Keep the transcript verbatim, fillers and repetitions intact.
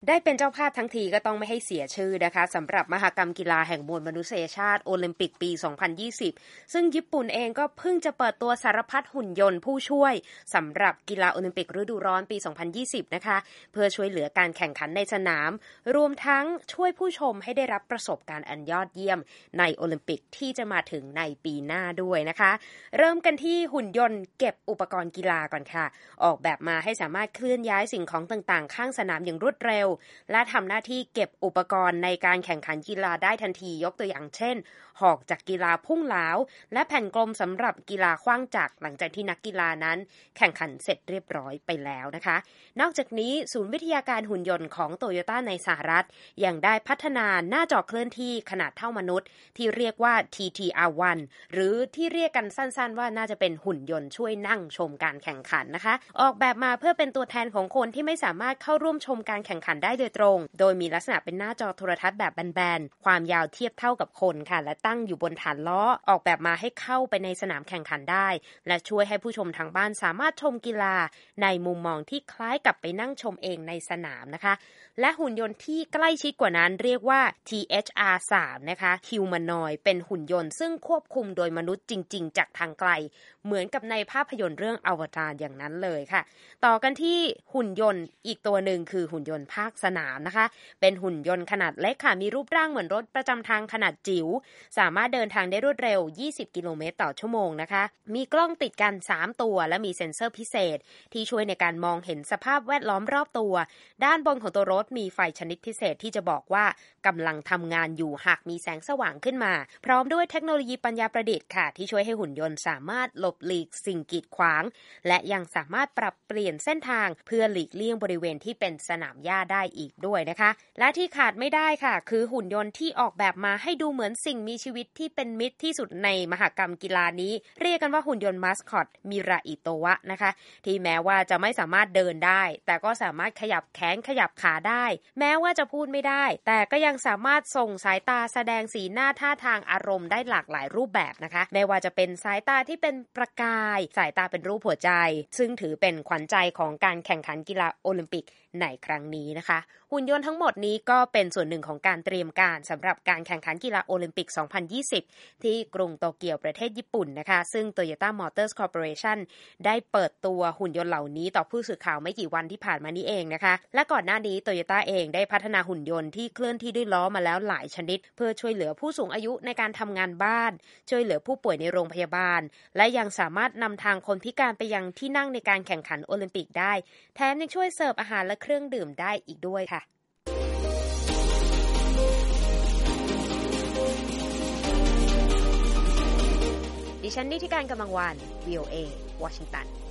ได้เป็นเจ้าภาพทั้งทีก็ต้องไม่ให้เสียชื่อนะคะสำหรับมหกรรมกีฬาแห่งมวลมนุษยชาติโอลิมปิกปีสองพันยี่สิบซึ่งญี่ปุ่นเองก็เพิ่งจะเปิดตัวสารพัดหุ่นยนต์ผู้ช่วยสำหรับกีฬาโอลิมปิกฤดูร้อนปีสองพันยี่สิบนะคะเพื่อช่วยเหลือการแข่งขันในสนามรวมทั้งช่วยผู้ชมให้ได้รับประสบการณ์อันยอดเยี่ยมในโอลิมปิกที่จะมาถึงในปีหน้าด้วยนะคะเริ่มกันที่หุ่นยนต์เก็บอุปกรณ์กีฬาก่อนค่ะออกแบบมาให้สามารถเคลื่อนย้ายสิ่งของต่างๆข้างสนามอย่างรวดเร็วและทำหน้าที่เก็บอุปกรณ์ในการแข่งขันกีฬาได้ทันทียกตัวอย่างเช่นหอกจากกีฬาพุ่งเหลาและแผ่นกลมสำหรับกีฬาขว้างจักรหลังจากที่นักกีฬานั้นแข่งขันเสร็จเรียบร้อยไปแล้วนะคะนอกจากนี้ศูนย์วิทยาการหุ่นยนต์ของโตโยต้าในสหรัฐยังได้พัฒนาหน้าจอเคลื่อนที่ขนาดเท่ามนุษย์ที่เรียกว่า ที ที อาร์ วัน หรือที่เรียกกันสั้นๆว่าน่าจะเป็นหุ่นยนต์ช่วยนั่งชมการแข่งขันนะคะออกแบบมาเพื่อเป็นตัวแทนของคนที่ไม่สามารถเข้าร่วมชมการแข่งขันได้โดยตรงโดยมีลักษณะเป็นหน้าจอโทรทัศน์แบบแบนๆความยาวเทียบเท่ากับคนค่ะและตั้งอยู่บนฐานล้อออกแบบมาให้เข้าไปในสนามแข่งขันได้และช่วยให้ผู้ชมทางบ้านสามารถชมกีฬาในมุมมองที่คล้ายกับไปนั่งชมเองในสนามนะคะและหุ่นยนต์ที่ใกล้ชิดกว่านั้นเรียกว่า ที เอช อาร์ สาม นะคะ Humanoid เป็นหุ่นยนต์ซึ่งควบคุมโดยมนุษย์จริงๆจากทางไกลเหมือนกับในภาพยนตร์เรื่องอวตารอย่างนั้นเลยค่ะต่อกันที่หุ่นยนต์อีกตัวหนึ่งคือหุ่นยนต์ภาคสนามนะคะเป็นหุ่นยนต์ขนาดเล็กค่ะมีรูปร่างเหมือนรถประจำทางขนาดจิ๋วสามารถเดินทางได้รวดเร็วยี่สิบกิโลเมตรต่อชั่วโมงนะคะมีกล้องติดกันสามตัวและมีเซ็นเซอร์พิเศษที่ช่วยในการมองเห็นสภาพแวดล้อมรอบตัวด้านบนของตัวรถมีไฟชนิดพิเศษที่จะบอกว่ากำลังทำงานอยู่หากมีแสงสว่างขึ้นมาพร้อมด้วยเทคโนโลยีปัญญาประดิษฐ์ค่ะที่ช่วยให้หุ่นยนต์สามารถหลบหลีกสิ่งกีดขวางและยังสามารถปรับเปลี่ยนเส้นทางเพื่อหลีกเลี่ยงบริเวณที่เป็นสนามหญ้าได้อีกด้วยนะคะและที่ขาดไม่ได้ค่ะคือหุ่นยนต์ที่ออกแบบมาให้ดูเหมือนสิ่งมีชีวิตที่เป็นมิตรที่สุดในมหกรรมกีฬานี้เรียกกันว่าหุ่นยนต์มาสคอตมิราอิโตวะนะคะที่แม้ว่าจะไม่สามารถเดินได้แต่ก็สามารถขยับแขนขยับขาได้แม้ว่าจะพูดไม่ได้แต่ก็ยังสามารถส่งสายตาแสดงสีหน้าท่าทางอารมณ์ได้หลากหลายรูปแบบนะคะไม่ว่าจะเป็นสายตาที่เป็นประกายสายตาเป็นรูปหัวใจซึ่งถือเป็นขวัญใจของการแข่งขันกีฬาโอลิมปิกในครั้งนี้นะคะหุ่นยนต์ทั้งหมดนี้ก็เป็นส่วนหนึ่งของการเตรียมการสำหรับการแข่งขันกีฬาโอลิมปิกสองพันยี่สิบที่กรุงโตเกียวประเทศญี่ปุ่นนะคะซึ่ง Toyota Motors Corporation ได้เปิดตัวหุ่นยนต์เหล่านี้ต่อผู้สื่อข่าวไม่กี่วันที่ผ่านมานี้เองนะคะและก่อนหน้านี้ Toyota เองได้พัฒนาหุ่นยนต์ที่เคลื่อนที่ด้วยล้อมาแล้วหลายชนิดเพื่อช่วยเหลือผู้สูงอายุในการทำงานบ้านช่วยเหลือผู้ป่วยในโรงพยาบาลและยังสามารถนำทางคนพิการไปยังที่นั่งในการแข่งขันโอลิมปิกได้แถมยังช่วยเสิร์ฟอาหารและเครื่องดื่มได้อีกด้วยค่ะดิฉันนิติการกำลังวาน วี โอ เอ วอชิงตัน